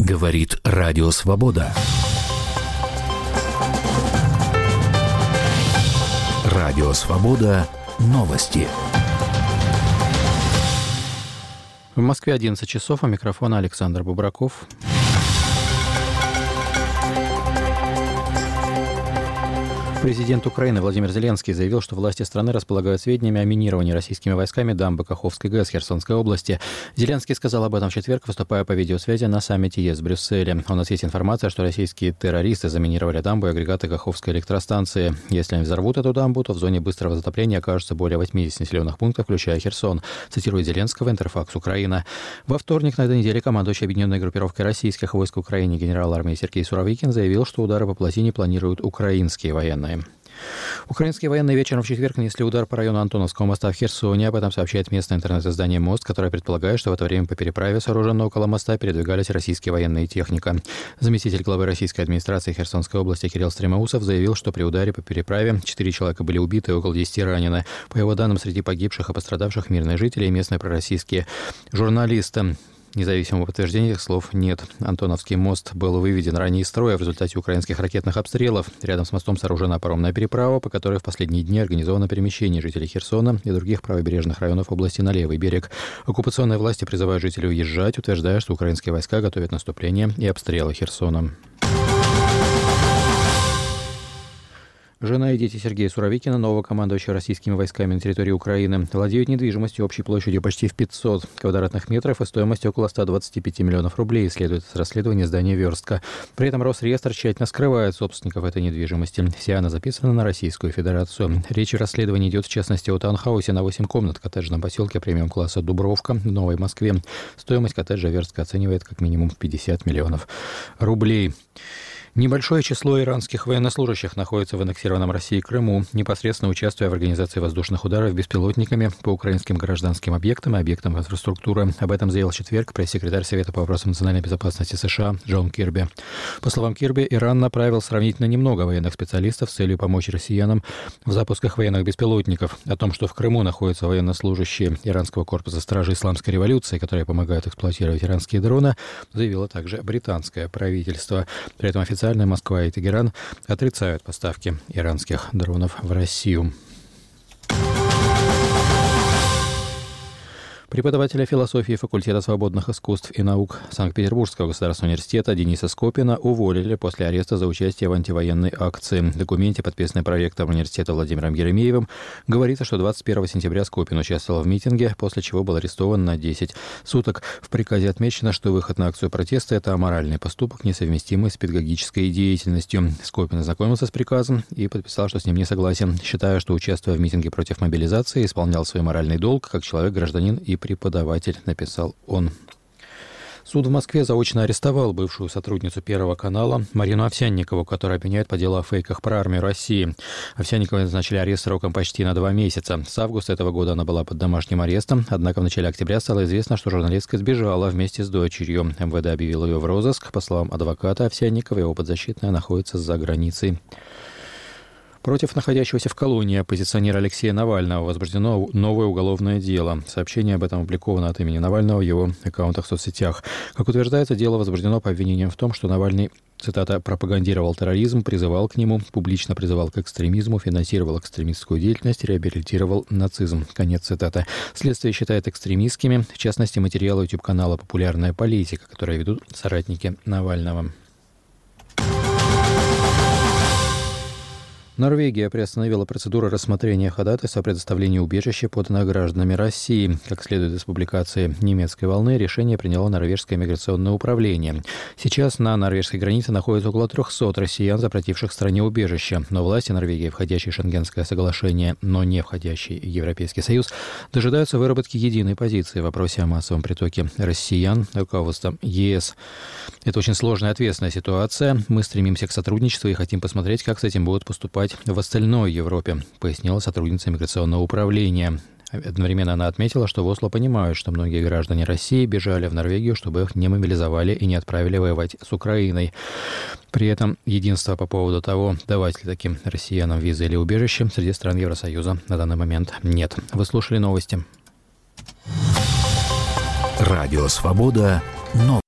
Говорит Радио Свобода. Радио Свобода. Новости. В Москве 11 часов. У микрофона Александр Бубраков. Президент Украины Владимир Зеленский заявил, что власти страны располагают сведениями о минировании российскими войсками дамбы Каховской ГЭС Херсонской области. Зеленский сказал об этом в четверг, выступая по видеосвязи на саммите ЕС в Брюсселе. У нас есть информация, что российские террористы заминировали дамбу и агрегаты Каховской электростанции. Если они взорвут эту дамбу, то в зоне быстрого затопления окажется более 80 населенных пунктов, включая Херсон, цитирует Зеленского Интерфакс Украина. Во вторник на этой неделе командующий объединенной группировкой российских войск в Украине генерал армии Сергей Суровикин заявил, что удары по плотине планируют украинские военные. Украинские военные вечером в четверг нанесли удар по району Антоновского моста в Херсоне. Об этом сообщает местное интернет-издание «Мост», которое предполагает, что в это время по переправе, сооруженной около моста, передвигались российские военные и техника. Заместитель главы российской администрации Херсонской области Кирилл Стремоусов заявил, что при ударе по переправе 4 человека были убиты и около 10 ранены. По его данным, среди погибших и пострадавших мирные жители и местные пророссийские журналисты. Независимого подтверждения этих слов нет. Антоновский мост был выведен ранее из строя в результате украинских ракетных обстрелов. Рядом с мостом сооружена паромная переправа, по которой в последние дни организовано перемещение жителей Херсона и других правобережных районов области на левый берег. Оккупационные власти призывают жителей уезжать, утверждая, что украинские войска готовят наступление и обстрелы Херсона. Жена и дети Сергея Суровикина, нового командующего российскими войсками на территории Украины, владеют недвижимостью общей площадью почти в 500 квадратных метров и стоимостью около 125 миллионов рублей, следует из расследования издания «Верстка». При этом Росреестр тщательно скрывает собственников этой недвижимости. Вся она записана на Российскую Федерацию. Речь в расследовании идет в частности о таунхаусе на 8 комнат в коттеджном поселке премиум-класса «Дубровка» в Новой Москве. Стоимость коттеджа «Верстка» оценивает как минимум в 50 миллионов рублей. Небольшое число иранских военнослужащих находится в аннексированном Россией Крыму, непосредственно участвуя в организации воздушных ударов беспилотниками по украинским гражданским объектам и объектам инфраструктуры. Об этом заявил в четверг пресс-секретарь Совета по вопросам национальной безопасности США Джон Кирби. По словам Кирби, Иран направил сравнительно немного военных специалистов с целью помочь россиянам в запусках военных беспилотников. О том, что в Крыму находятся военнослужащие Иранского корпуса стражи Исламской революции, которые помогают эксплуатировать иранские дроны, заявило также британское правительство. При этом официально Москва и Тегеран отрицают поставки иранских дронов в Россию. Преподавателя философии факультета свободных искусств и наук Санкт-Петербургского государственного университета Дениса Скопина уволили после ареста за участие в антивоенной акции. В документе, подписанном проректором университета Владимиром Еремеевым, говорится, что 21 сентября Скопин участвовал в митинге, после чего был арестован на 10 суток. В приказе отмечено, что выход на акцию протеста – это аморальный поступок, несовместимый с педагогической деятельностью. Скопин ознакомился с приказом и подписал, что с ним не согласен, считая, что, участвуя в митинге против мобилизации, исполнял свой моральный долг как человек, гражданин и преподаватель, написал он. Суд в Москве заочно арестовал бывшую сотрудницу Первого канала Марину Овсянникову, которую обвиняют по делу о фейках про армию России. Овсянниковой назначили арест сроком почти на 2 месяца. С августа этого года она была под домашним арестом, однако в начале октября стало известно, что журналистка сбежала вместе с дочерью. МВД объявил ее в розыск. По словам адвоката Овсянниковой, его подзащитная находится за границей. Против находящегося в колонии оппозиционера Алексея Навального возбуждено новое уголовное дело. Сообщение об этом опубликовано от имени Навального в его аккаунтах в соцсетях. Как утверждается, дело возбуждено по обвинениям в том, что Навальный, цитата, пропагандировал терроризм, призывал к нему, публично призывал к экстремизму, финансировал экстремистскую деятельность, реабилитировал нацизм. Конец цитаты. Следствие считает экстремистскими, в частности, материалы YouTube-канала «Популярная политика», которые ведут соратники Навального. Норвегия приостановила процедуру рассмотрения ходатайства о предоставлении убежища поданных гражданами России. Как следует из публикации «Немецкой волны», решение приняло норвежское миграционное управление. Сейчас на норвежской границе находится около 300 россиян, запросивших в стране убежище. Но власти Норвегии, входящие в Шенгенское соглашение, но не входящие в Европейский Союз, дожидаются выработки единой позиции в вопросе о массовом притоке россиян руководством ЕС. Это очень сложная и ответственная ситуация. Мы стремимся к сотрудничеству и хотим посмотреть, как с этим будут поступать в остальной Европе, пояснила сотрудница миграционного управления. Одновременно она отметила, что в Осло понимают, что многие граждане России бежали в Норвегию, чтобы их не мобилизовали и не отправили воевать с Украиной. При этом единства по поводу того, давать ли таким россиянам визы или убежище, среди стран Евросоюза на данный момент нет. Вы слушали новости. Радио «Свобода».